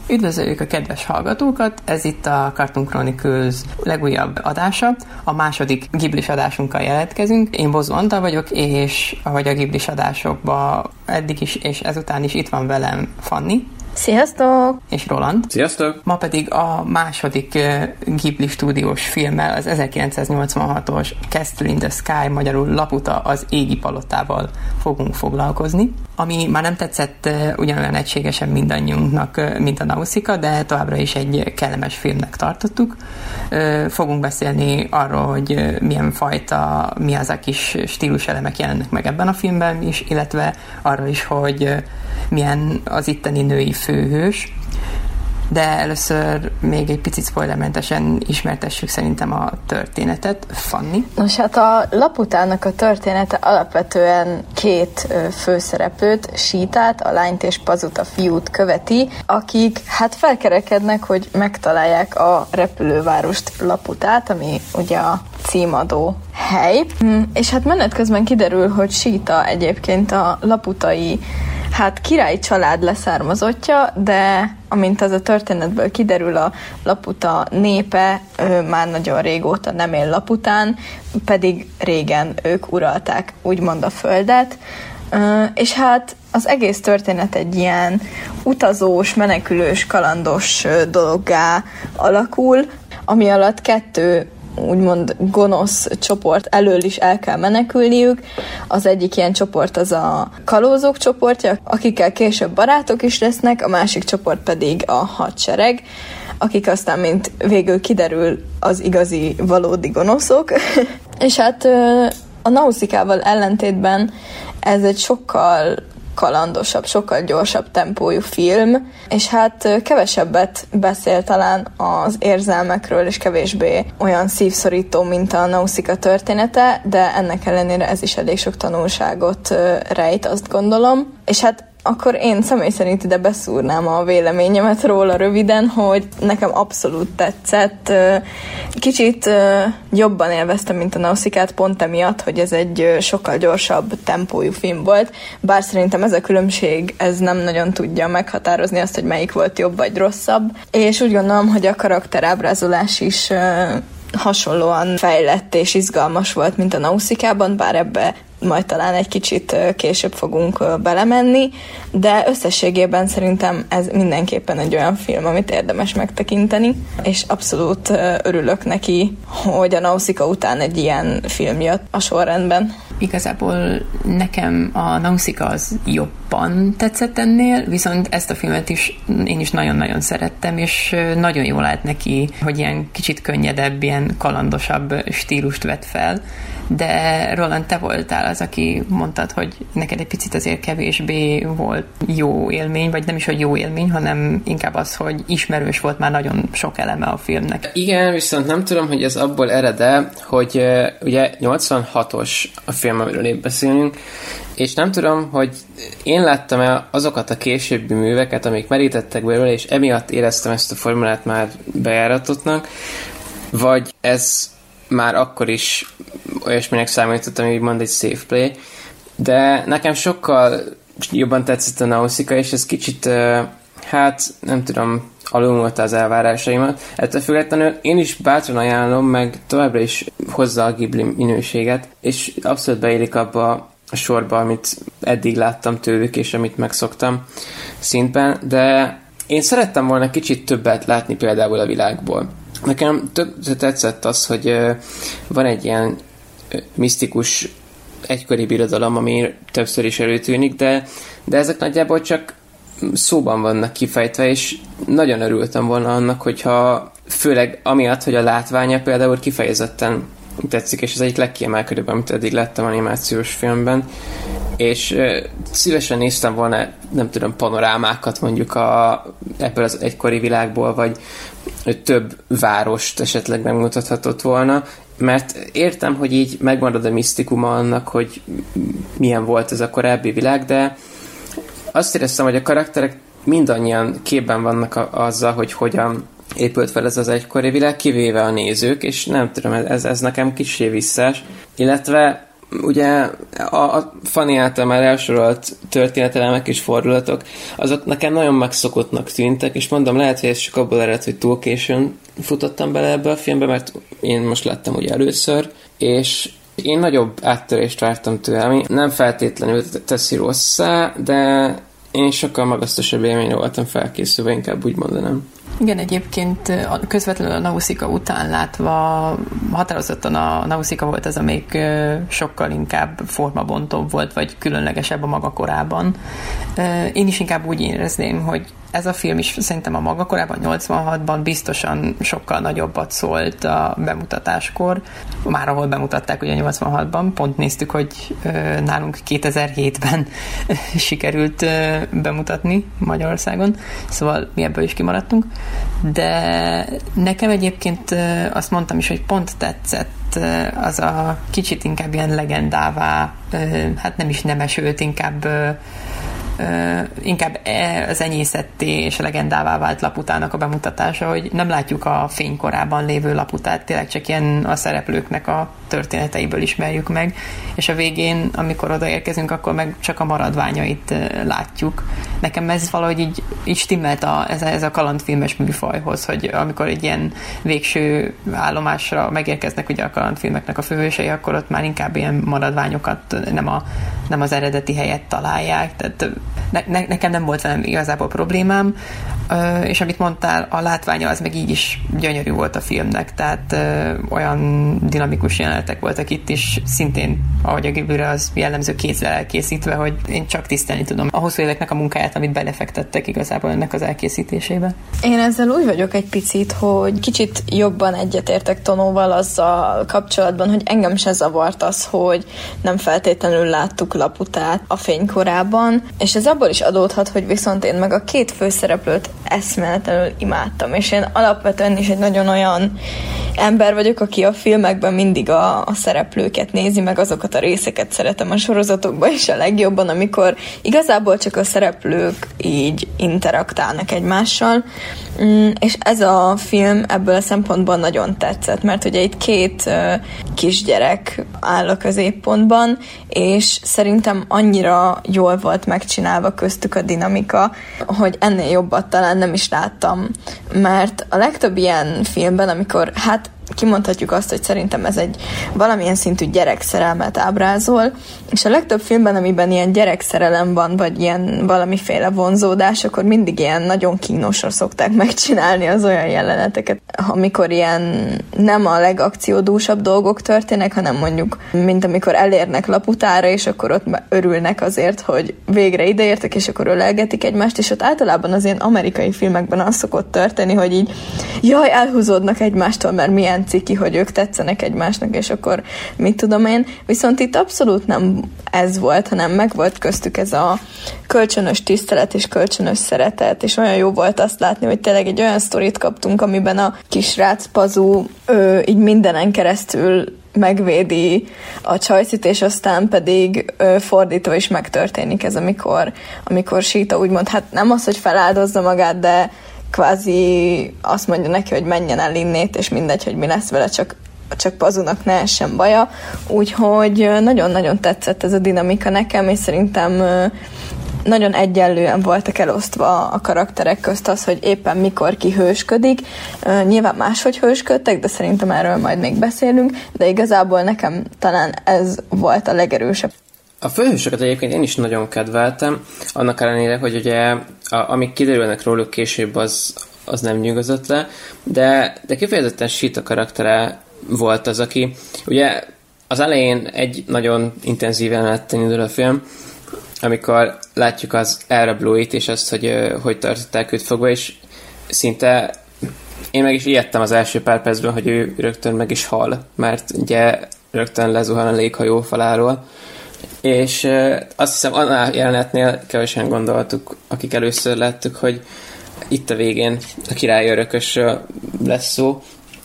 Üdvözöljük a kedves hallgatókat, ez itt a Cartoon Chronicles legújabb adása. A második Ghiblis adásunkkal jelentkezünk. Én Bozó Antal vagyok, és ahogy a Ghiblis adásokban eddig is, és ezután is itt van velem Fanni. Sziasztok! És Roland. Sziasztok! Ma pedig a második Ghibli stúdiós filmmel, az 1986-os Castle in the Sky, magyarul Laputa az égi palotával fogunk foglalkozni, ami már nem tetszett ugyanolyan egységesen mindannyiunknak, mint a Nausicaa, de továbbra is egy kellemes filmnek tartottuk. Fogunk beszélni arról, hogy milyen fajta Miyazaki-s stíluselemek jelennek meg ebben a filmben is, illetve arról is, hogy milyen az itteni női főhős. De először még egy picit spoilermentesen ismertessük szerintem a történetet. Fanni? Nos, hát a Laputának a története alapvetően két főszereplőt, Sítát, a lányt és Pazut, a fiút követi, akik hát felkerekednek, hogy megtalálják a repülővárost Laputát, ami ugye a címadó hely. És hát menet közben kiderül, hogy Síta egyébként a laputai királyi család leszármazottja, de amint az a történetből kiderül, a Laputa népe már nagyon régóta nem él Lapután, pedig régen ők uralták úgymond a földet, és hát az egész történet egy ilyen utazós, menekülős, kalandos dologgá alakul, ami alatt kettő úgymond gonosz csoport elől is el kell menekülniük. Az egyik ilyen csoport az a kalózok csoportja, akikkel később barátok is lesznek, a másik csoport pedig a hadsereg, akik aztán, mint végül kiderül, az igazi, valódi gonoszok. És hát a Nausicával ellentétben ez egy sokkal kalandosabb, sokkal gyorsabb tempójú film, és hát kevesebbet beszél talán az érzelmekről, és kevésbé olyan szívszorító, mint a Nausicaa története, de ennek ellenére ez is elég sok tanulságot rejt, azt gondolom. És hát akkor én személy szerint ide beszúrnám a véleményemet róla röviden, hogy nekem abszolút tetszett. Kicsit jobban élveztem, mint a Nausicaa-t, pont emiatt, hogy ez egy sokkal gyorsabb tempójú film volt, bár szerintem ez a különbség, ez nem nagyon tudja meghatározni azt, hogy melyik volt jobb vagy rosszabb, és úgy gondolom, hogy a karakterábrázolás is hasonlóan fejlett és izgalmas volt, mint a Nausicaa-ban, bár ebbe majd talán egy kicsit később fogunk belemenni, de összességében szerintem ez mindenképpen egy olyan film, amit érdemes megtekinteni, és abszolút örülök neki, hogy a Nausicaa után egy ilyen film jött a sorrendben. Igazából nekem a Nausicaa az jobban tetszett ennél, viszont ezt a filmet is én is nagyon-nagyon szerettem, és nagyon jól állt neki, hogy ilyen kicsit könnyedebb, ilyen kalandosabb stílust vett fel, de Roland, te voltál az, aki mondtad, hogy neked egy picit azért kevésbé volt jó élmény, vagy nem is, hogy jó élmény, hanem inkább az, hogy ismerős volt már nagyon sok eleme a filmnek. Igen, viszont nem tudom, hogy ez abból ered-e, hogy ugye 86-os a film, amiről épp beszélünk, és nem tudom, hogy én láttam el azokat a későbbi műveket, amik merítettek belőle, és emiatt éreztem ezt a formulát már bejáratottnak, vagy ez már akkor is olyasminek számítottam, hogy mond egy safe play, de nekem sokkal jobban tetszett a Nausicaa, és ez kicsit, nem tudom, alulmúlta az elvárásaimat. Ettől függetlenül én is bátran ajánlom, meg továbbra is hozza a Ghibli minőséget, és abszolút beérik abba a sorba, amit eddig láttam tőlük, és amit megszoktam szintben, de én szerettem volna kicsit többet látni például a világból. Nekem tetszett az, hogy van egy ilyen misztikus egykori birodalom, ami többször is előtűnik, de ezek nagyjából csak szóban vannak kifejtve, és nagyon örültem volna annak, hogyha főleg amiatt, hogy a látványa például kifejezetten tetszik, és ez egyik legkiemelkedőbb, amit eddig láttam animációs filmben, és szívesen néztem volna, nem tudom, panorámákat mondjuk ebből az egykori világból, vagy több várost esetleg megmutathatott volna, mert értem, hogy így megmarad a misztikuma annak, hogy milyen volt ez a korábbi világ, de azt éreztem, hogy a karakterek mindannyian képben vannak azzal, hogy hogyan épült fel ez az egykori világ, kivéve a nézők, és nem tudom, ez nekem kicsi visszás, illetve ugye a Fanny által már elsorolt történetelemek és fordulatok, azok nekem nagyon megszokottnak tűntek, és mondom, lehet, hogy ez csak abból ered, hogy túl későn futottam bele ebbe a filmbe, mert én most láttam ugye először, és én nagyobb áttörést vártam tőle, ami nem feltétlenül teszi rosszá, de én sokkal magasztosabb élményre voltam felkészülve, inkább úgy mondanám. Igen, egyébként közvetlenül a Nausicaa után látva határozottan a Nausicaa volt az, amelyik sokkal inkább formabontóbb volt, vagy különlegesebb a maga korában. Én is inkább úgy érezném, hogy ez a film is szerintem a maga korában, 86-ban biztosan sokkal nagyobbat szólt a bemutatáskor. Már ahol bemutatták ugye 86-ban, pont néztük, hogy nálunk 2007-ben sikerült bemutatni Magyarországon, szóval mi ebből is kimaradtunk. De nekem egyébként azt mondtam is, hogy pont tetszett az a kicsit inkább ilyen legendává, hát nem is nemesült, inkább az enyészetté és legendává vált Laputának a bemutatása, hogy nem látjuk a fénykorában lévő Laputát, tényleg csak ilyen a szereplőknek a történeteiből ismerjük meg, és a végén, amikor odaérkezünk, akkor meg csak a maradványait látjuk. Nekem ez valahogy így stimmelt ez a kalandfilmes műfajhoz, hogy amikor egy ilyen végső állomásra megérkeznek ugye a kalandfilmeknek a főhősei, akkor ott már inkább ilyen maradványokat, nem az eredeti helyet találják, tehát nekem nem volt velem igazából problémám, és amit mondtál, a látványa az meg így is gyönyörű volt a filmnek, tehát olyan dinamikus jelenetek voltak itt is, szintén, ahogy a Ghibli-re az jellemző kézzel elkészítve, hogy én csak tisztelni tudom a hosszú éveknek a munkáját, amit belefektettek igazából ennek az elkészítésébe. Én ezzel úgy vagyok egy picit, hogy kicsit jobban egyetértek Tonóval azzal kapcsolatban, hogy engem se zavart az, hogy nem feltétlenül láttuk Laputát a fénykorában, és ez abból is adódhat, hogy viszont én meg a két főszereplőt eszméletlenül imádtam, és én alapvetően is egy nagyon olyan ember vagyok, aki a filmekben mindig a szereplőket nézi, meg azokat a részeket szeretem a sorozatokban is a legjobban, amikor igazából csak a szereplők így interaktálnak egymással, és ez a film ebből a szempontból nagyon tetszett, mert ugye itt két kisgyerek áll a középpontban, és szerintem annyira jól volt megcsinálva köztük a dinamika, hogy ennél jobbat talán nem is láttam, mert a legtöbb ilyen filmben, amikor kimondhatjuk azt, hogy szerintem ez egy valamilyen szintű gyerekszerelmet ábrázol, és a legtöbb filmben, amiben ilyen gyerekszerelem van, vagy ilyen valamiféle vonzódás, akkor mindig ilyen nagyon kínosra szokták megcsinálni az olyan jeleneteket, amikor ilyen nem a legakciódúsabb dolgok történnek, hanem mondjuk, mint amikor elérnek Laputára, és akkor ott örülnek azért, hogy végre ideértek, és akkor ölelgetik egymást, és ott általában az ilyen amerikai filmekben az szokott történni, hogy így jaj, elhúzódnak egymástól, mert milyen ciki, hogy ők tetszenek egymásnak, és akkor mit tudom én. Viszont itt abszolút nem ez volt, hanem meg volt köztük ez a kölcsönös tisztelet és kölcsönös szeretet, és olyan jó volt azt látni, hogy tényleg egy olyan sztorit kaptunk, amiben a kisrác Pazu így mindenen keresztül megvédi a csajszit, és aztán pedig fordítva is megtörténik ez, amikor Sita úgymond, hát nem az, hogy feláldozza magát, de kvázi azt mondja neki, hogy menjen el innét, és mindegy, hogy mi lesz vele, csak Pazunak ne essen baja. Úgyhogy nagyon-nagyon tetszett ez a dinamika nekem, és szerintem nagyon egyenlően voltak elosztva a karakterek közt az, hogy éppen mikor ki hősködik. Nyilván máshogy hősködtek, de szerintem erről majd még beszélünk, de igazából nekem talán ez volt a legerősebb. A főhősöket egyébként én is nagyon kedveltem, annak ellenére, hogy ugye amik kiderülnek róluk később, az nem nyugodott le, de kifejezetten Sita karaktere volt az, aki ugye az elején egy nagyon intenzíven letten indul a film, amikor látjuk az elrablóit, és azt, hogy tartották őt fogva, és szinte én meg is ijedtem az első pár percben, hogy ő rögtön meg is hal, mert ugye rögtön lezuhan a léghajó faláról. És azt hiszem, annál jelenetnél kevesen gondoltuk, akik először láttuk, hogy itt a végén a király örökösről lesz szó,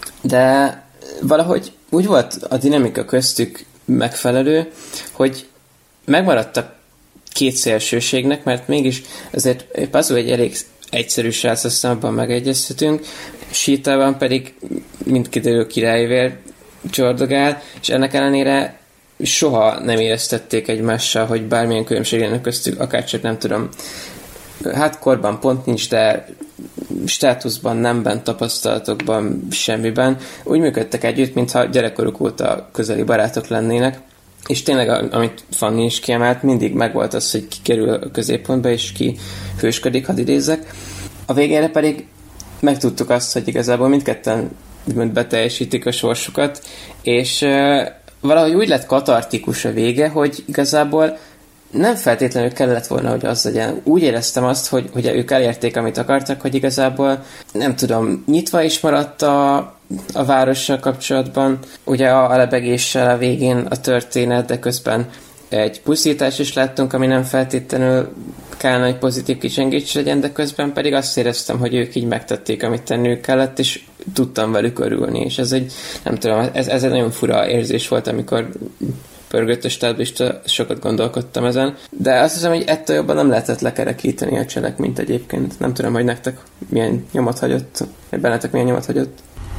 de valahogy úgy volt a dinamika köztük megfelelő, hogy megmaradtak két szélsőségnek, mert mégis azért Pazu egy elég egyszerű srác, aztán abban megegyezhetünk, Sitában pedig mind kiderül királyvér csordogál, és ennek ellenére soha nem éreztették egymással, hogy bármilyen különbség lenne köztük, akárcsak nem tudom, hát korban pont nincs, de státuszban, nemben, tapasztalatokban, semmiben. Úgy működtek együtt, mintha gyerekkoruk óta közeli barátok lennének. És tényleg, amit Fanni is kiemelt, mindig megvolt az, hogy ki kerül a középpontba, és ki hősködik, hadd idézzek. A végére pedig megtudtuk azt, hogy igazából mindketten beteljesítik a sorsukat, és valahogy úgy lett katartikus a vége, hogy igazából nem feltétlenül kellett volna, hogy az legyen. Úgy éreztem azt, hogy ők elérték, amit akartak, hogy igazából, nem tudom, nyitva is maradt a várossal kapcsolatban. Ugye a lebegéssel a végén a történet, de közben egy pusztítás is láttunk, ami nem feltétlenül kellene, hogy pozitív kicsengés legyen, de közben pedig azt éreztem, hogy ők így megtették, amit tenniük kellett, és tudtam velük örülni, és ez egy, nem tudom, ez egy nagyon fura érzés volt, amikor pörgött a stáblista, sokat gondolkodtam ezen, de azt hiszem, hogy ettől jobban nem lehetett lekerekíteni a cselekményt egyébként. Nem tudom, hogy nektek milyen nyomot hagyott, vagy bennetek milyen nyomot hagyott.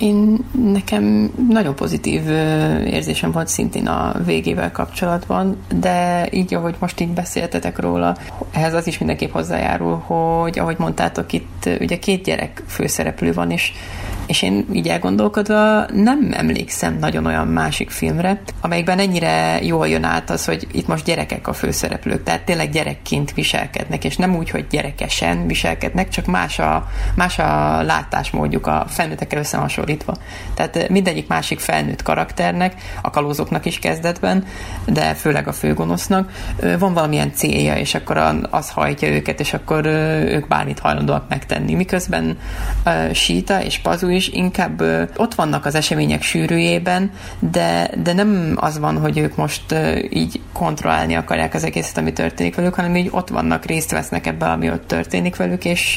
Nekem nagyon pozitív érzésem volt szintén a végével kapcsolatban, de így, ahogy most így beszéltetek róla, ehhez az is mindenképp hozzájárul, hogy ahogy mondtátok, itt ugye 2 gyerek főszereplő van, és én így elgondolkodva nem emlékszem nagyon olyan másik filmre, amelyikben ennyire jól jön át az, hogy itt most gyerekek a főszereplők, tehát tényleg gyerekként viselkednek, és nem úgy, hogy gyerekesen viselkednek, csak más a látásmódjuk a felnőttekkel összehasonlítva. Tehát mindegyik másik felnőtt karakternek, a kalózoknak is kezdetben, de főleg a főgonosznak van valamilyen célja, és akkor az hajtja őket, és akkor ők bármit hajlandóak megtenni. Miközben Síta és Pazu is inkább ott vannak az események sűrűjében, de nem az van, hogy ők most így kontrollálni akarják az egészet, ami történik velük, hanem így ott vannak, részt vesznek ebben, ami ott történik velük, és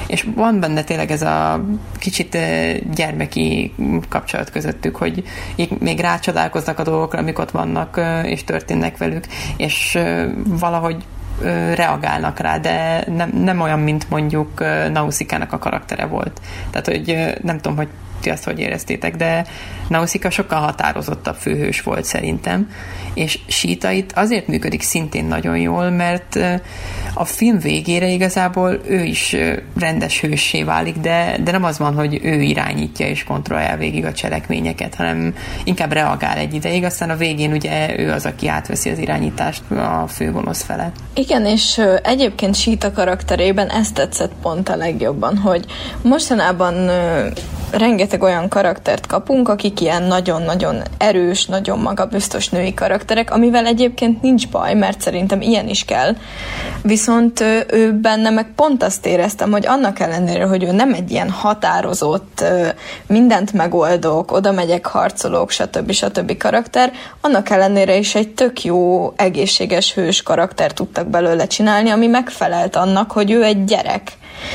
van benne tényleg ez a kicsit gyermeki kapcsolat közöttük, hogy még rácsodálkoznak a dolgokra, amik ott vannak, és történnek velük, és valahogy reagálnak rá, de nem olyan, mint mondjuk Nausikának a karaktere volt. Tehát, hogy nem tudom, hogy ti azt hogy éreztétek, de Nausicaa sokkal határozottabb főhős volt szerintem, és Síta itt azért működik szintén nagyon jól, mert a film végére igazából ő is rendes hőssé válik, de nem az van, hogy ő irányítja és kontrollálja végig a cselekményeket, hanem inkább reagál egy ideig, aztán a végén ugye ő az, aki átveszi az irányítást a főgonosz felett. Igen, és egyébként Síta karakterében ezt tetszett pont a legjobban, hogy mostanában rengeteg olyan karaktert kapunk, akik ilyen nagyon-nagyon erős, nagyon magabiztos női karakterek, amivel egyébként nincs baj, mert szerintem ilyen is kell. Viszont ő benne meg pont azt éreztem, hogy annak ellenére, hogy ő nem egy ilyen határozott, mindent megoldok, oda megyek, harcolok, stb. Karakter, annak ellenére is egy tök jó, egészséges hős karakter tudtak belőle csinálni, ami megfelelt annak, hogy ő egy gyerek.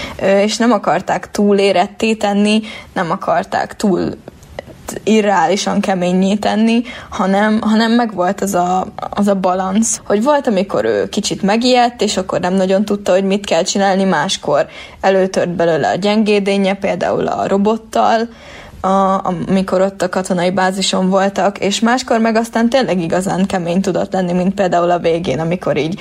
És nem akarták túl éretté tenni, nem akarták túl irreálisan keményé tenni, hanem megvolt az a balansz, hogy volt, amikor ő kicsit megijedt, és akkor nem nagyon tudta, hogy mit kell csinálni, máskor előtört belőle a gyengédénye, például a robottal, amikor ott a katonai bázison voltak, és máskor meg aztán tényleg igazán kemény tudott lenni, mint például a végén, amikor így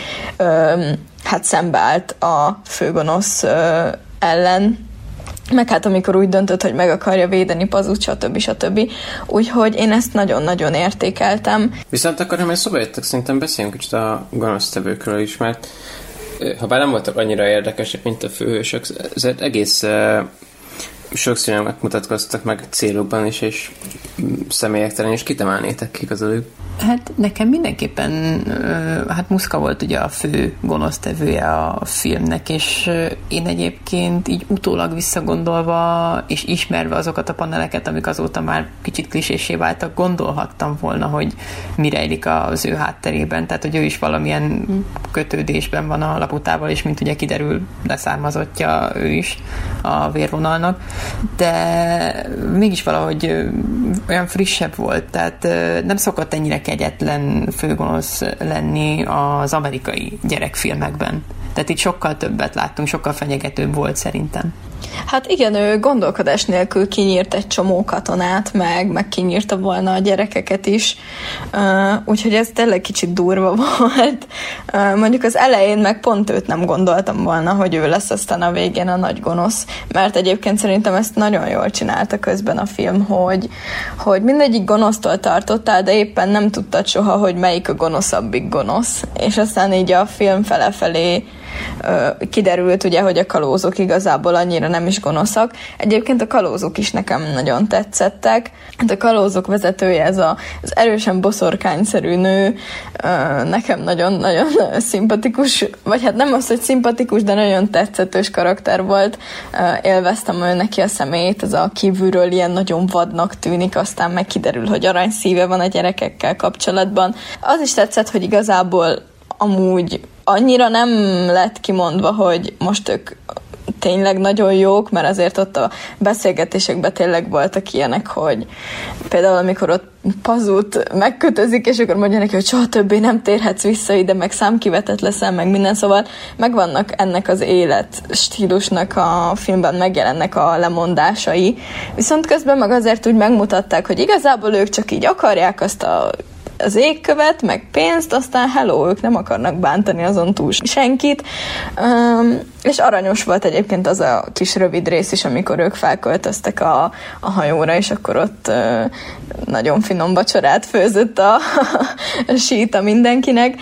szembeállt a főgonosz ellen, meg hát amikor úgy döntött, hogy meg akarja védeni Pazut, stb. Úgyhogy én ezt nagyon-nagyon értékeltem. Viszont akkor, ha már szóba jöttek, szerintem beszéljünk kicsit a gonosztevőkről is, mert ha bár nem voltak annyira érdekesek, mint a főhősök, ezért egész sokszor megmutatkoztak meg célokban is, és személyektelen, és kit emelnétek ki közülük? Hát nekem mindenképpen Muszka volt ugye a fő gonosztevője a filmnek, és én egyébként így utólag visszagondolva, és ismerve azokat a paneleket, amik azóta már kicsit klisésé váltak, gondolhattam volna, hogy mi rejlik az ő hátterében, tehát hogy ő is valamilyen kötődésben van a Laputával, és mint ugye kiderül, leszármazottja ő is a vérvonalnak, de mégis valahogy olyan frissebb volt, tehát nem szokott ennyire kegyetlen főgonosz lenni az amerikai gyerekfilmekben. Tehát itt sokkal többet láttunk, sokkal fenyegetőbb volt szerintem. Hát igen, ő gondolkodás nélkül kinyírt egy csomó katonát, meg kinyírta volna a gyerekeket is, úgyhogy ez tényleg kicsit durva volt. Mondjuk az elején meg pont őt nem gondoltam volna, hogy ő lesz aztán a végén a nagy gonosz, mert egyébként szerintem ezt nagyon jól csinálta közben a film, hogy mindegyik gonosztól tartottál, de éppen nem tudtad soha, hogy melyik a gonoszabbik gonosz, és aztán így a film fele-felé kiderült ugye, hogy a kalózok igazából annyira nem is gonoszak. Egyébként a kalózok is nekem nagyon tetszettek. A kalózok vezetője, ez az erősen boszorkányszerű nő, nekem nagyon-nagyon szimpatikus, vagy hát nem az, hogy szimpatikus, de nagyon tetszetős karakter volt. Élveztem ő neki a személyét, ez a kívülről ilyen nagyon vadnak tűnik, aztán meg kiderül, hogy aranyszíve van a gyerekekkel kapcsolatban. Az is tetszett, hogy igazából amúgy annyira nem lett kimondva, hogy most ők tényleg nagyon jók, mert azért ott a beszélgetésekben tényleg voltak ilyenek, hogy például amikor ott Pazút megkötözik, és akkor mondja neki, hogy soha többé nem térhetsz vissza ide, meg számkivetett leszel, meg minden, szóval megvannak ennek az életstílusnak a filmben megjelennek a lemondásai, viszont közben meg azért úgy megmutatták, hogy igazából ők csak így akarják azt az égkövet, meg pénzt, aztán hello, ők nem akarnak bántani azon túl senkit. És aranyos volt egyébként az a kis rövid rész is, amikor ők felköltöztek a hajóra, és akkor ott nagyon finom vacsorát főzött a síta mindenkinek.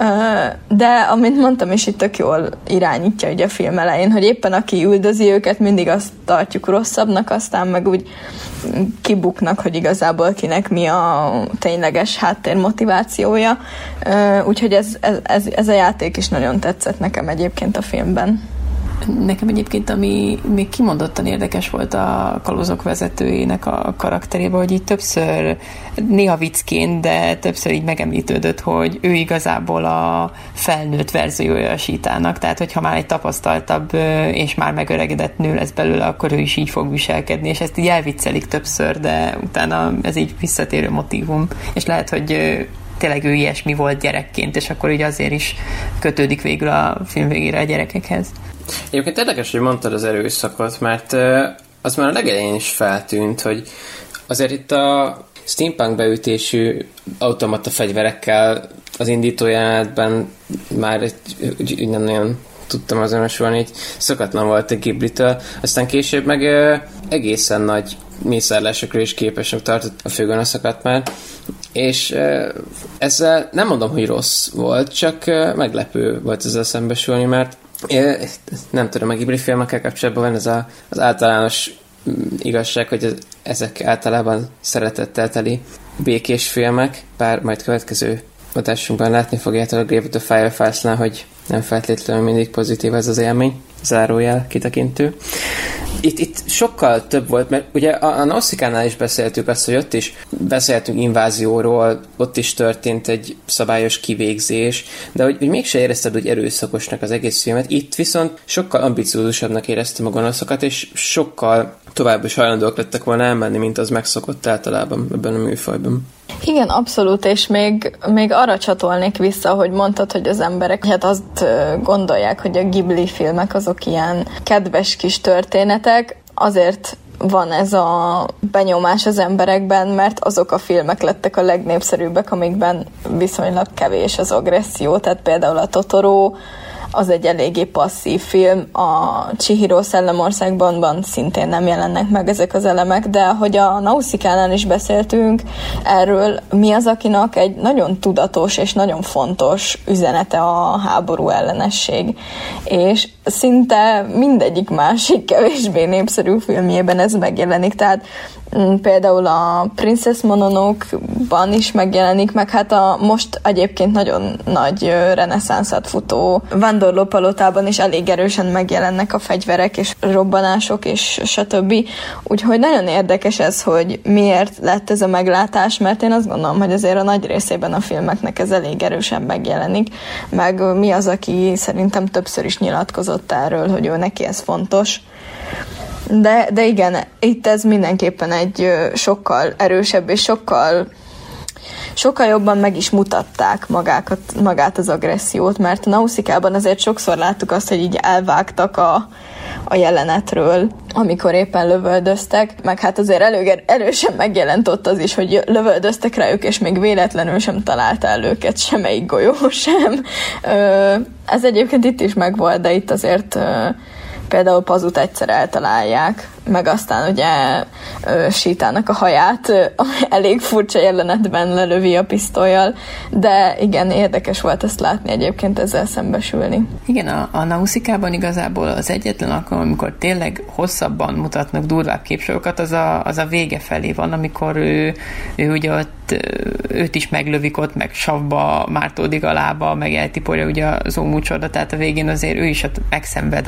De, amint mondtam, és itt tök jól irányítja ugye a film elején, hogy éppen aki üldözi őket, mindig azt tartjuk rosszabbnak, aztán meg úgy kibuknak, hogy igazából kinek mi a tényleges háttérmotivációja. Úgyhogy ez a játék is nagyon tetszett nekem egyébként a filmben. Nekem egyébként, ami még kimondottan érdekes volt a kalózok vezetőjének a karakterében, hogy így többször, néha viccként, de többször így megemlítődött, hogy ő igazából a felnőtt verziója a sítának, tehát hogyha már egy tapasztaltabb és már megöregedett nő lesz belőle, akkor ő is így fog viselkedni, és ezt így elviccelik többször, de utána ez így visszatérő motívum, és lehet, hogy tényleg ő ilyesmi volt gyerekként, és akkor így azért is kötődik végül a film végére a gyerekekhez. Egyébként érdekes, hogy mondtad az erőszakot, mert az már a legelején is feltűnt, hogy azért itt a steampunk beütésű automata fegyverekkel az indítójelenetben már úgy nem nagyon tudtam azonosulni, így szokatlan volt a Ghibli-től, aztán később meg egészen nagy mészárlásokra is képesnek tartott a főgonoszokat már, és ezzel nem mondom, hogy rossz volt, csak meglepő volt ezzel szembesülni, mert nem tudom, a Ghibli filmekkel kapcsolatban van ez az általános igazság, hogy ezek általában szeretettel teli békés filmek, bár majd következő adásunkban látni fogjátok a Grave of the Fireflies-nál, hogy nem feltétlenül mindig pozitív ez az élmény, zárójel kitekintő. Itt sokkal több volt, mert ugye a Nauszikánál is beszéltük azt, hogy ott is beszéltünk invázióról, ott is történt egy szabályos kivégzés, de hogy mégse érezted úgy erőszakosnak az egész filmet. Itt viszont sokkal ambiciózusabbnak éreztem a gonoszokat, és sokkal tovább is hajlandóak lettek volna elmenni, mint az megszokott általában ebben a műfajban. Igen, abszolút, és még arra csatolnék vissza, hogy mondtad, hogy az emberek hát azt gondolják, hogy a Ghibli filmek azok ilyen kedves kis történetek, azért van ez a benyomás az emberekben, mert azok a filmek lettek a legnépszerűbbek, amikben viszonylag kevés az agresszió, tehát például a Totoro, az egy eléggé passzív film, a Chihiro Szellemországban szintén nem jelennek meg ezek az elemek, de hogy a Nauszikánál is beszéltünk erről, mi az, akinek egy nagyon tudatos és nagyon fontos üzenete a háború ellenesség. És szinte mindegyik másik kevésbé népszerű filmjében ez megjelenik, tehát például a Princess Mononoke-ban is megjelenik, meg hát a most egyébként nagyon nagy reneszánszat futó Vándorlópalotában is elég erősen megjelennek a fegyverek és robbanások és stb. Úgyhogy nagyon érdekes ez, hogy miért lett ez a meglátás, mert én azt gondolom, hogy azért a nagy részében a filmeknek ez elég erősen megjelenik, meg mi az, aki szerintem többször is nyilatkozott erről, hogy ő neki ez fontos. De igen, itt ez mindenképpen egy sokkal erősebb és sokkal sokkal jobban meg is mutatták magát az agressziót, mert a Nauszikában azért sokszor láttuk azt, hogy így elvágtak a jelenetről, amikor éppen lövöldöztek, meg hát azért erősen megjelent ott az is, hogy lövöldöztek rájuk, és még véletlenül sem találta el őket semmelyik golyó sem. Ez egyébként itt is megvolt, de itt azért például Pazut egyszer eltalálják, meg aztán ugye Sítának a haját elég furcsa jelenetben lelövi a pisztollyal, de igen, érdekes volt ezt látni egyébként, ezzel szembesülni. Igen, a Nauszikában igazából az egyetlen alkalom, amikor tényleg hosszabban mutatnak durvább képsorokat, az a vége felé van, amikor ő ugye ott, őt is meglövik ott, meg savba mártódik a lába, meg eltiporja ugye az ómúcsorda, tehát a végén azért ő is ott megszenved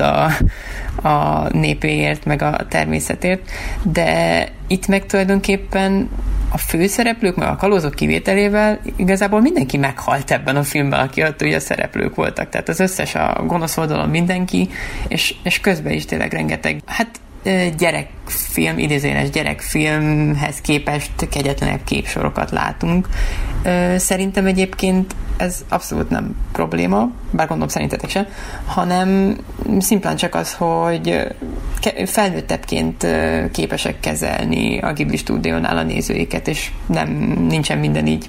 a népéért, meg a természetért, de itt meg tulajdonképpen a főszereplők, meg a kalózok kivételével igazából mindenki meghalt ebben a filmben, aki ott ugye a szereplők voltak. Tehát az összes a gonosz oldalon mindenki, és közben is tényleg rengeteg, gyerekfilm, idézőjeles gyerekfilmhez képest kegyetlenebb képsorokat látunk. Szerintem egyébként ez abszolút nem probléma, bár gondolom szerintetek sem, hanem szimplán csak az, hogy felnőttebbként képesek kezelni a Ghibli stúdiónál a nézőiket, és nincsen minden így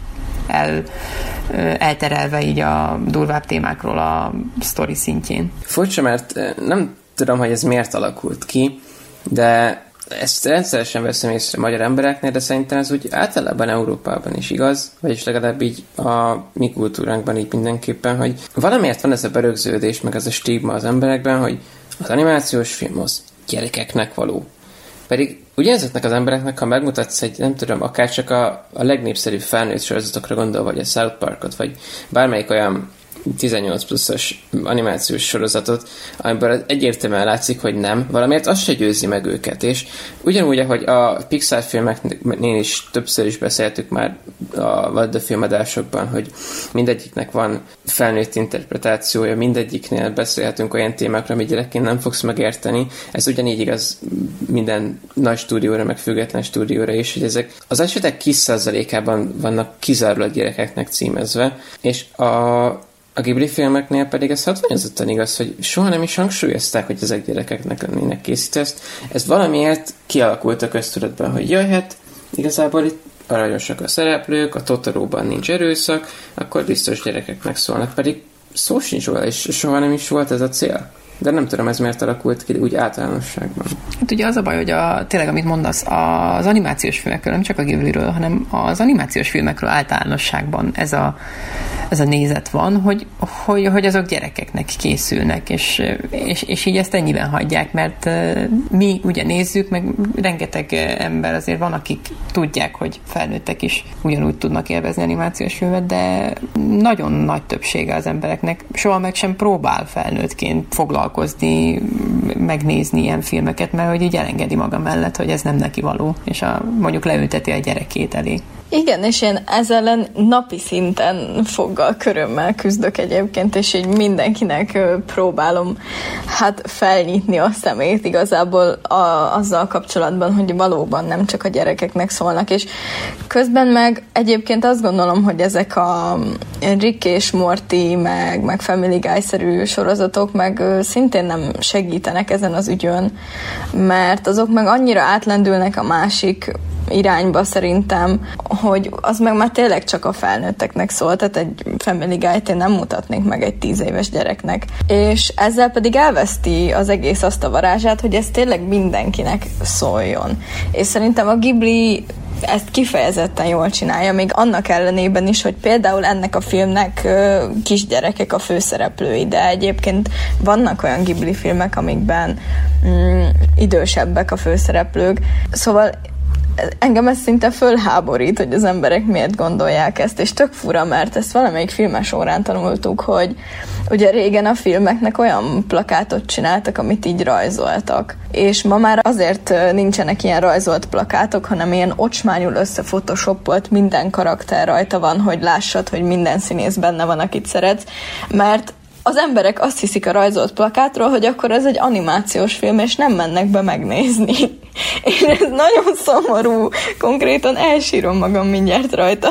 elterelve így a durvább témákról a sztori szintjén. Furcsa, mert nem tudom, hogy ez miért alakult ki, de ezt rendszeresen veszem észre magyar embereknél, de szerintem ez úgy általában Európában is igaz, vagyis legalább így a mi kultúránkban így mindenképpen, hogy valamiért van ez a berögződés, meg ez a stigma az emberekben, hogy az animációs film az gyerekeknek való. Pedig ugyanezeknek az embereknek, ha megmutatsz egy, nem tudom, akár csak a legnépszerűbb felnőtt sorozatokra gondolva, vagy a South Parkot, vagy bármelyik olyan 18 pluszos animációs sorozatot, amiből egyértelműen látszik, hogy nem, valamiért az se győzi meg őket, és ugyanúgy, ahogy a Pixar filmeknél is többször is beszéltük már a What the Film adásokban, hogy mindegyiknek van felnőtt interpretációja, mindegyiknél beszélhetünk olyan témákra, amit gyerekként nem fogsz megérteni, ez ugyanígy igaz minden nagy stúdióra, meg független stúdióra is, hogy ezek az esetek kis százalékában vannak kizárólag gyerekeknek címezve, és a Ghibli filmeknél pedig ez hatványozottan igaz, hogy soha nem is hangsúlyozták, hogy ezek gyerekeknek lennének készített. Ez valamiért kialakult a köztudatban, hogy jaj, hát igazából itt aranyosak a szereplők, a Totoróban nincs erőszak, akkor biztos gyerekeknek szólnak, pedig szó sincs róla, és soha nem is volt ez a cél. De nem tudom, ez miért alakult ki úgy általánosságban. Hát ugye az a baj, hogy tényleg, amit mondasz, az animációs filmekről, nem csak a Ghibliről, hanem az animációs filmekről általánosságban ez a nézet van, hogy azok gyerekeknek készülnek, és így ezt ennyiben hagyják, mert mi ugye nézzük, meg rengeteg ember azért van, akik tudják, hogy felnőttek is ugyanúgy tudnak élvezni animációs filmet, de nagyon nagy többsége az embereknek soha meg sem próbál felnőttként foglalkozni, megnézni ilyen filmeket, mert hogy így elengedi maga mellett, hogy ez nem neki való, és mondjuk leülteti a gyerekét elé. Igen, és én ezzel ellen napi szinten foggal, körömmel küzdök egyébként, és így mindenkinek próbálom felnyitni a szemét igazából azzal kapcsolatban, hogy valóban nem csak a gyerekeknek szólnak, és közben meg egyébként azt gondolom, hogy ezek a Rick és Morty, meg Family Guy-szerű sorozatok meg szintén nem segítenek ezen az ügyön, mert azok meg annyira átlendülnek a másik irányba szerintem, hogy az meg már tényleg csak a felnőtteknek szól, tehát egy Family Guy-t én nem mutatnék meg egy 10 éves gyereknek. És ezzel pedig elveszti az egész azt a varázsát, hogy ez tényleg mindenkinek szóljon. És szerintem a Ghibli ezt kifejezetten jól csinálja, még annak ellenében is, hogy például ennek a filmnek kisgyerekek a főszereplői, de egyébként vannak olyan Ghibli filmek, amikben idősebbek a főszereplők. Szóval engem ez szinte fölháborít, hogy az emberek miért gondolják ezt, és tök fura, mert ezt valamelyik filmes órán tanultuk, hogy ugye régen a filmeknek olyan plakátot csináltak, amit így rajzoltak. És ma már azért nincsenek ilyen rajzolt plakátok, hanem ilyen ocsmányul összefotoshopolt, minden karakter rajta van, hogy lássad, hogy minden színész benne van, akit szeretsz, mert az emberek azt hiszik a rajzolt plakátról, hogy akkor ez egy animációs film, és nem mennek be megnézni. és ez nagyon szomorú, konkrétan elsírom magam mindjárt rajta,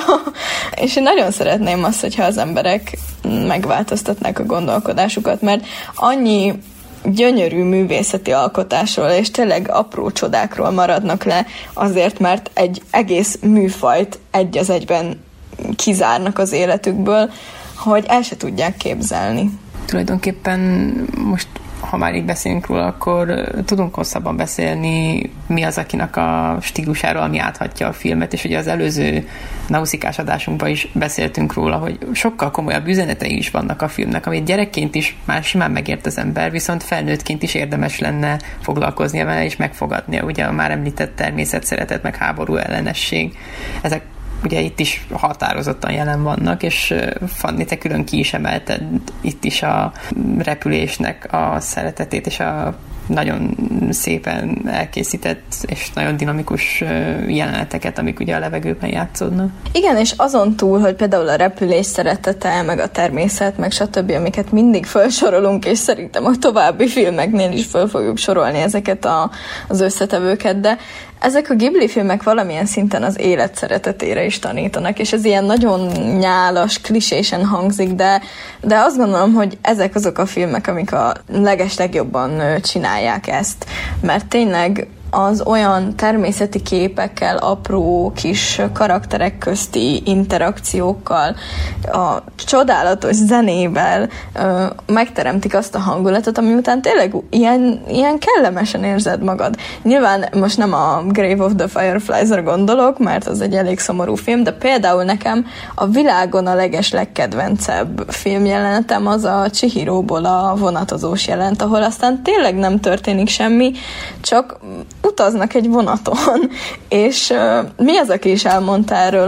és én nagyon szeretném azt, hogyha az emberek megváltoztatnák a gondolkodásukat, mert annyi gyönyörű művészeti alkotásról, és tényleg apró csodákról maradnak le, azért, mert egy egész műfajt egy az egyben kizárnak az életükből, hogy el se tudják képzelni. Tulajdonképpen most, ha már így beszélünk róla, akkor tudunk hosszabban beszélni, mi az, akinek a stílusáról, ami áthatja a filmet, és ugye az előző nauszikás adásunkban is beszéltünk róla, hogy sokkal komolyabb üzenetei is vannak a filmnek, amit gyerekként is már simán megért az ember, viszont felnőttként is érdemes lenne foglalkoznia vele és megfogadnia. Ugye a már említett természetszeretet, meg háború ellenesség, ezek ugye itt is határozottan jelen vannak, és Fanni, te külön ki is emelted itt is a repülésnek a szeretetét, és a nagyon szépen elkészített és nagyon dinamikus jeleneteket, amik ugye a levegőben játszódnak. Igen, és azon túl, hogy például a repülés szeretete, meg a természet, meg stb., amiket mindig felsorolunk, és szerintem a további filmeknél is fel fogjuk sorolni ezeket az összetevőket, de ezek a Ghibli filmek valamilyen szinten az élet szeretetére is tanítanak, és ez ilyen nagyon nyálas, klisésen hangzik, de azt gondolom, hogy ezek azok a filmek, amik a legeslegjobban csinálják ezt, mert tényleg az olyan természeti képekkel, apró kis karakterek közti interakciókkal, a csodálatos zenével megteremtik azt a hangulatot, ami után tényleg ilyen kellemesen érzed magad. Nyilván most nem a Grave of the Fireflies-ra gondolok, mert az egy elég szomorú film, de például nekem a világon a legkedvencebb filmjelenetem az a Chihiróból a vonatozós jelent, ahol aztán tényleg nem történik semmi, csak utaznak egy vonaton, és mi az, aki is elmondta erről,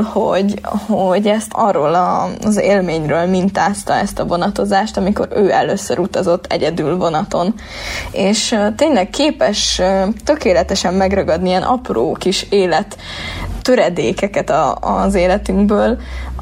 hogy ezt arról az élményről mintázta ezt a vonatozást, amikor ő először utazott egyedül vonaton. És tényleg képes tökéletesen megragadni ilyen apró kis élet töredékeket az életünkből,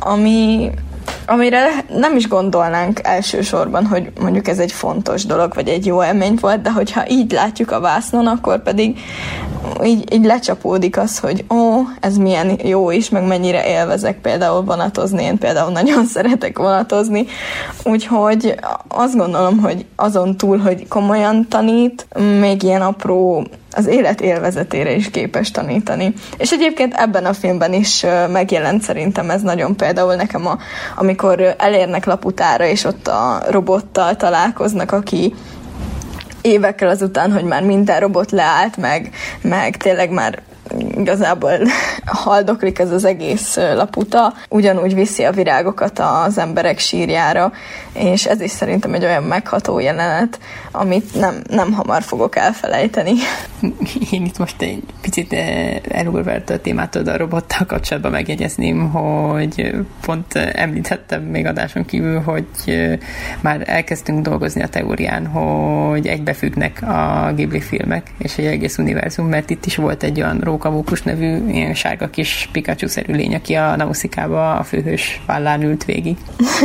amire nem is gondolnánk elsősorban, hogy mondjuk ez egy fontos dolog, vagy egy jó élmény volt, de hogyha így látjuk a vásznon, akkor pedig így lecsapódik az, hogy ez milyen jó is, meg mennyire élvezek például vonatozni, én például nagyon szeretek vonatozni, úgyhogy azt gondolom, hogy azon túl, hogy komolyan tanít, még ilyen apró, az élet élvezetére is képes tanítani. És egyébként ebben a filmben is megjelent szerintem ez nagyon, például nekem, amikor elérnek Laputára, és ott a robottal találkoznak, aki évekkel azután, hogy már minden robot leállt, meg tényleg már igazából haldoklik ez az egész Laputa, ugyanúgy viszi a virágokat az emberek sírjára, és ez is szerintem egy olyan megható jelenet, amit nem hamar fogok elfelejteni. Én itt most egy picit elugorvert a témától, a robottal kapcsolatban megjegyezném, hogy pont említettem még adáson kívül, hogy már elkezdtünk dolgozni a teórián, hogy egybefüggnek a Ghibli filmek, és egy egész univerzum, mert itt is volt egy olyan Rókamókus nevű ilyen sárga kis Pikachu-szerű lény, aki a Nausicába a főhős vállán ült végig.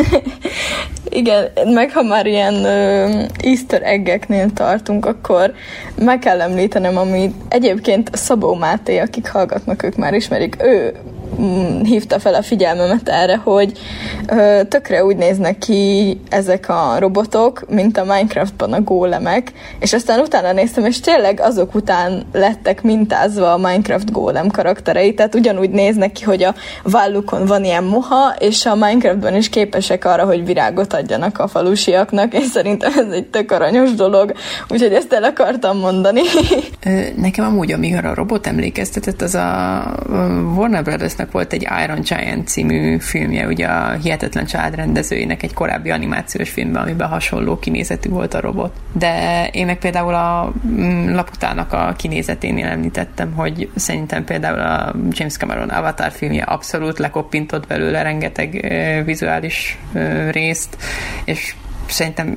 Igen, meg ha már ilyen easter egg-eknél tartunk, akkor meg kell említenem, amit egyébként Szabó Máté, akik hallgatnak, ők már ismerik, ő hívta fel a figyelmemet erre, hogy tökre úgy néznek ki ezek a robotok, mint a Minecraftban a gólemek, és aztán utána néztem, és tényleg azok után lettek mintázva a Minecraft gólem karakterei, tehát ugyanúgy néznek ki, hogy a vállukon van ilyen moha, és a Minecraftban is képesek arra, hogy virágot adjanak a falusiaknak, és szerintem ez egy tök aranyos dolog, úgyhogy ezt el akartam mondani. Nekem amúgy, amíg a robot emlékeztetett, az a Warner Brothersnek volt egy Iron Giant című filmje, ugye a Hihetetlen Család rendezőjének egy korábbi animációs filmben, amiben hasonló kinézetű volt a robot. De én meg például a Laputának a kinézeténél említettem, hogy szerintem például a James Cameron Avatar filmje abszolút lekoppintott belőle rengeteg vizuális részt, és szerintem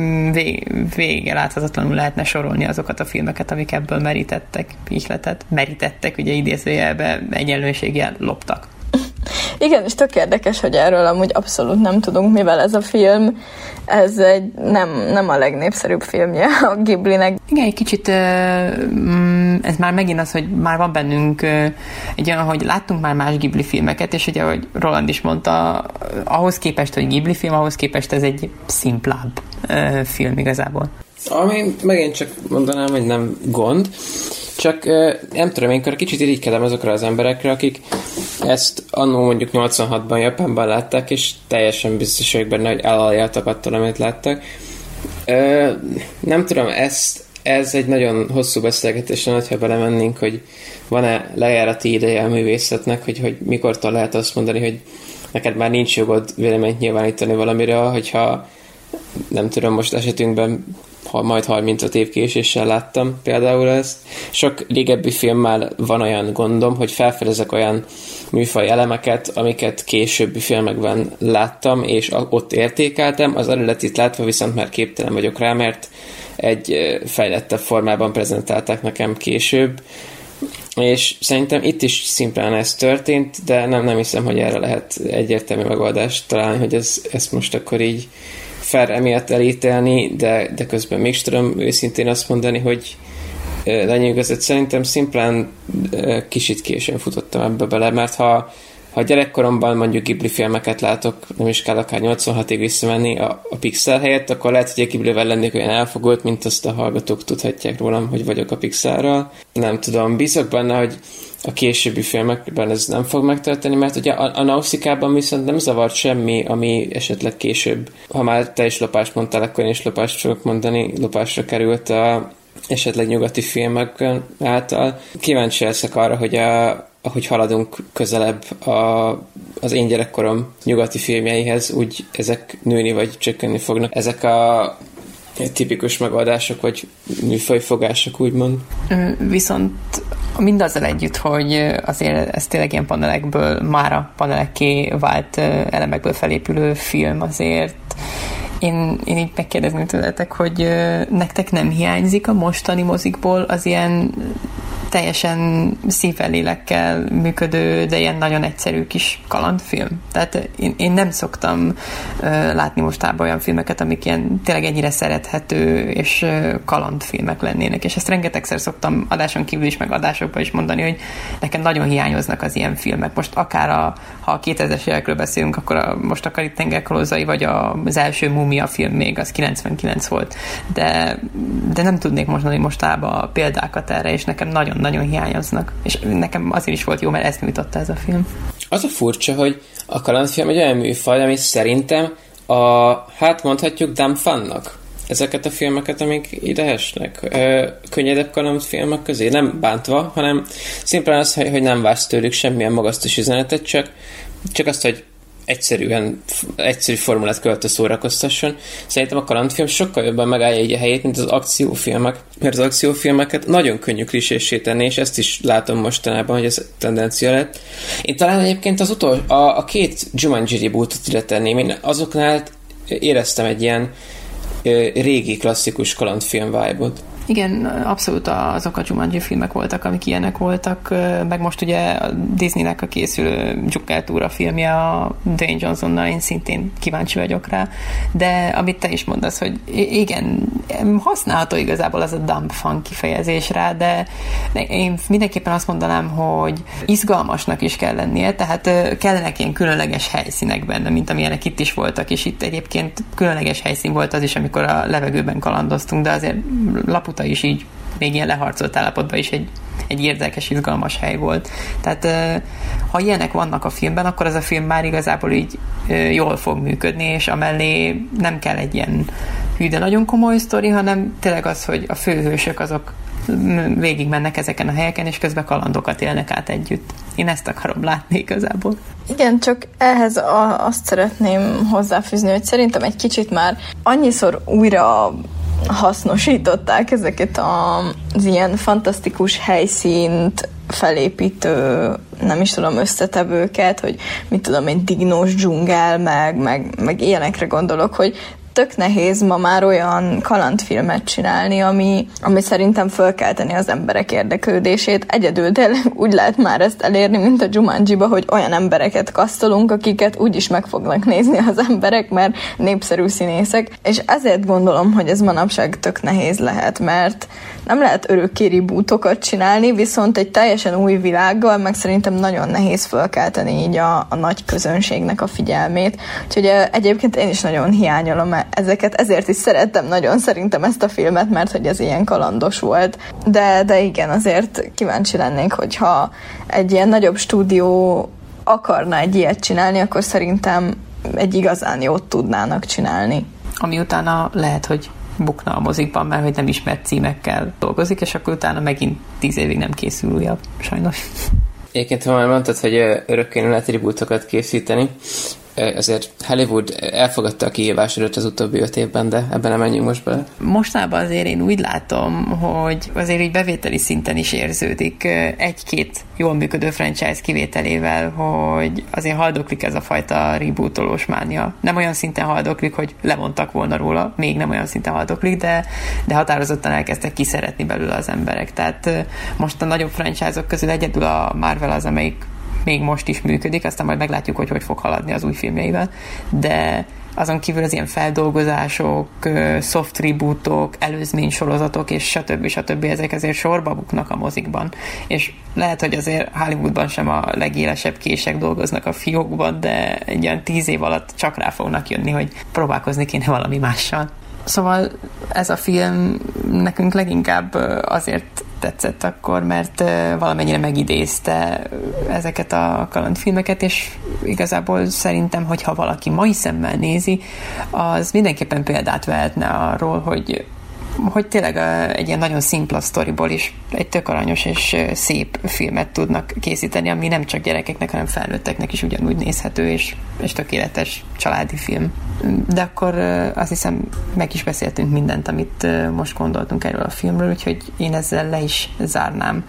vége láthatatlanul lehetne sorolni azokat a filmeket, amik ebből merítettek, ihletet. Merítettek, ugye idézőjelbe egyenlőséggel loptak. Igen, és tök érdekes, hogy erről amúgy abszolút nem tudunk, mivel ez a film, ez egy nem a legnépszerűbb filmje a Ghiblinek. Igen, egy kicsit ez már megint az, hogy már van bennünk egy olyan, hogy láttunk már más Ghibli filmeket, és ugye, ahogy Roland is mondta, ahhoz képest, hogy Ghibli film, ahhoz képest ez egy szimplább film igazából. Ami megint csak mondanám, hogy nem gond, csak nem tudom, én kicsit irigykedem azokra az emberekre, akik ezt annó mondjuk 86-ban Japánban látták, és teljesen biztos vagyok benne, hogy elaljaltak attól, amit láttak. Nem tudom, ez egy nagyon hosszú beszélgetés, hogyha belemennénk, hogy van-e lejárati ideje a művészetnek, hogy mikortól lehet azt mondani, hogy neked már nincs jogod véleményt nyilvánítani valamire, hogyha nem tudom, most esetünkben majd 35 év késéssel láttam például ezt. Sok régebbi filmmel van olyan gondom, hogy felfedezek olyan műfaj elemeket, amiket későbbi filmekben láttam, és ott értékeltem, az eredetit látva viszont már képtelen vagyok rá, mert egy fejlettebb formában prezentálták nekem később, és szerintem itt is szimplán ez történt, de nem hiszem, hogy erre lehet egyértelmű megoldást találni, hogy ezt most akkor így fel emiatt elítélni, de közben még tudom őszintén azt mondani, hogy lenyűgözött. Szerintem szimplán kicsit későn futottam ebbe bele, mert ha gyerekkoromban mondjuk Ghibli filmeket látok, nem is kell akár 86-ig visszamenni a Pixar helyett, akkor lehet, hogy a Ghiblivel lennék olyan elfogult, mint azt a hallgatók tudhatják rólam, hogy vagyok a Pixarral. Nem tudom, bízok benne, hogy a későbbi filmekben ez nem fog megtörténni, mert ugye a Nauszikában viszont nem zavart semmi, ami esetleg később, ha már te is lopást mondtál, akkor én is lopást fogok mondani, lopásra került esetleg nyugati filmek által. Kíváncsi leszek arra, hogy ahogy haladunk közelebb az én gyerekkorom nyugati filmjeihez, úgy ezek nőni vagy csökkenni fognak. Ezek a tipikus megoldások, vagy műfajfogások, úgymond. Viszont mindazzal együtt, hogy azért ez tényleg ilyen panelekből, mára panelekké vált elemekből felépülő film, azért én így megkérdezném tőletek, hogy nektek nem hiányzik a mostani mozikból az ilyen teljesen szívvel, lélekkel működő, de ilyen nagyon egyszerű kis kalandfilm. Tehát én nem szoktam látni mostában olyan filmeket, amik ilyen tényleg ennyire szerethető és kalandfilmek lennének, és ezt rengetegszer szoktam adáson kívül is, meg adásokban is mondani, hogy nekem nagyon hiányoznak az ilyen filmek. Most akár ha a 2000-es évekről beszélünk, akkor most a Karib-tenger kalózai, vagy az első Múmia film még, az 99 volt. De nem tudnék mondani mostában példákat erre, és nekem nagyon hiányoznak. És nekem azért is volt jó, mert ezt nyújtotta ez a film. Az a furcsa, hogy a kalandfilm egy olyan műfaj, ami szerintem mondhatjuk dumb funnak. Ezeket a filmeket, amik ide esnek. Könnyedebb kalandfilmek közé. Nem bántva, hanem szimplán az, hogy nem vársz tőlük semmilyen magasztos üzenetet, csak azt, hogy egyszerű formulát költ a szórakoztasson. Szerintem a kalandfilm sokkal jobban megállja így a helyét, mint az akciófilmek, mert az akciófilmeket nagyon könnyű klisésé tenni, és ezt is látom mostanában, hogy ez tendencia lett. Én talán egyébként a két Jumanji rebootot ide tenném. Én azoknál éreztem egy ilyen régi klasszikus kalandfilm vibe-ot. Igen, abszolút azok a Jumanji filmek voltak, amik ilyenek voltak, meg most ugye a Disneynek a készülő Dzsukkeltúra filmje a Dwayne Johnsonnal, én szintén kíváncsi vagyok rá, de amit te is mondasz, hogy igen, használható igazából az a dumb fun kifejezés rá, de én mindenképpen azt mondanám, hogy izgalmasnak is kell lennie, tehát kellenek ilyen különleges helyszínek benne, mint amilyenek itt is voltak, és itt egyébként különleges helyszín volt az is, amikor a levegőben kalandoztunk, de azért Laputa is így még ilyen leharcolt állapotban is egy érdekes, izgalmas hely volt. Tehát ha ilyenek vannak a filmben, akkor az a film már igazából így jól fog működni, és amellé nem kell egy ilyen hű, de nagyon komoly sztori, hanem tényleg az, hogy a főhősök azok végig mennek ezeken a helyeken, és közben kalandokat élnek át együtt. Én ezt akarom látni igazából. Igen, csak ehhez azt szeretném hozzáfűzni, hogy szerintem egy kicsit már annyiszor újra hasznosították ezeket az ilyen fantasztikus helyszínt felépítő, nem is tudom, összetevőket, hogy mit tudom én, dignós dzsungel, meg ilyenekre gondolok, hogy tök nehéz ma már olyan kalandfilmet csinálni, ami szerintem fölkelteni az emberek érdeklődését. Egyedül tényleg úgy lehet már ezt elérni, mint a Jumanjiba, hogy olyan embereket kasztolunk, akiket úgyis meg fognak nézni az emberek, mert népszerű színészek. És ezért gondolom, hogy ez manapság tök nehéz lehet, mert nem lehet örökké rebootokat csinálni, viszont egy teljesen új világgal meg szerintem nagyon nehéz fölkelteni így a nagy közönségnek a figyelmét. Úgyhogy egyébként én is nagyon hiányolom ezeket, ezért is szerettem nagyon szerintem ezt a filmet, mert hogy ez ilyen kalandos volt. De igen, azért kíváncsi lennék, hogyha egy ilyen nagyobb stúdió akarna egy ilyet csinálni, akkor szerintem egy igazán jót tudnának csinálni. Ami utána lehet, hogy bukna a mozikban, mert hogy nem ismert címekkel dolgozik, és akkor utána megint 10 évig nem készül újabb, sajnos. Egyébként, ha már mondtad, hogy örökké lehet rebootokat készíteni, azért Hollywood elfogadta a kihívásodat az utóbbi 5 évben, de ebben nem menjünk most bele. Mostában azért én úgy látom, hogy azért így bevételi szinten is érződik egy-két jól működő franchise kivételével, hogy azért haldoklik ez a fajta rebootolós mánia. Nem olyan szinten haldoklik, hogy lemondtak volna róla, még nem olyan szinten haldoklik, de határozottan elkezdtek kiszeretni belőle az emberek. Tehát most a nagyobb franchise-ok közül egyedül a Marvel az, amelyik még most is működik, aztán majd meglátjuk, hogy fog haladni az új filmjeivel, de azon kívül az ilyen feldolgozások, soft rebootok, előzménysorozatok és stb. Ezek azért sorba buknak a mozikban. És lehet, hogy azért Hollywoodban sem a legélesebb kések dolgoznak a fiókban, de egy olyan 10 év alatt csak rá fognak jönni, hogy próbálkozni kéne valami mással. Szóval ez a film nekünk leginkább azért tetszett akkor, mert valamennyire megidézte ezeket a kalandfilmeket, és igazából szerintem, hogyha valaki mai szemmel nézi, az mindenképpen példát vehetne arról, hogy tényleg egy ilyen nagyon szimpla sztoriból is egy tök aranyos és szép filmet tudnak készíteni, ami nem csak gyerekeknek, hanem felnőtteknek is ugyanúgy nézhető, és tökéletes családi film. De akkor azt hiszem meg is beszéltünk mindent, amit most gondoltunk erről a filmről, úgyhogy én ezzel le is zárnám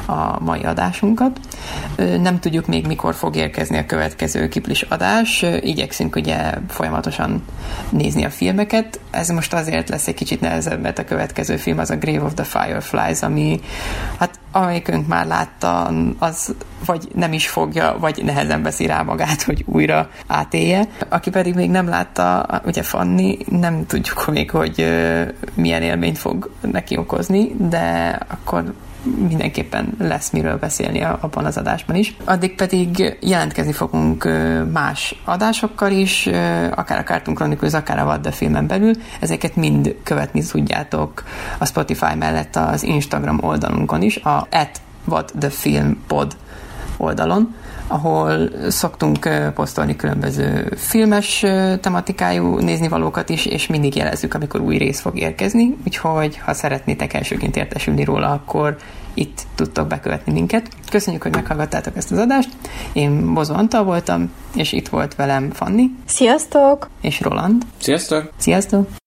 a mai adásunkat. Nem tudjuk még mikor fog érkezni a következő Kiplis adás, igyekszünk ugye folyamatosan nézni a filmeket. Ez most azért lesz egy kicsit nehezebb, mert a következő film az a Grave of the Fireflies, ami hát amelyikünk már látta, az vagy nem is fogja, vagy nehezen veszi rá magát, hogy újra átélje. Aki pedig még nem látta, ugye Fanni, nem tudjuk még, hogy milyen élményt fog neki okozni, de akkor mindenképpen lesz miről beszélni abban az adásban is. Addig pedig jelentkezni fogunk más adásokkal is, akár a Cartoon Chronicles, akár a What the Filmen belül. Ezeket mind követni tudjátok a Spotify mellett az Instagram oldalunkon is, a @whatthefilmpod oldalon, ahol szoktunk posztolni különböző filmes tematikájú néznivalókat is, és mindig jelezzük, amikor új rész fog érkezni, úgyhogy ha szeretnétek elsőként értesülni róla, akkor itt tudtok bekövetni minket. Köszönjük, hogy meghallgattátok ezt az adást. Én Bozó Antal voltam, és itt volt velem Fanni. Sziasztok! És Roland. Sziasztok! Sziasztok!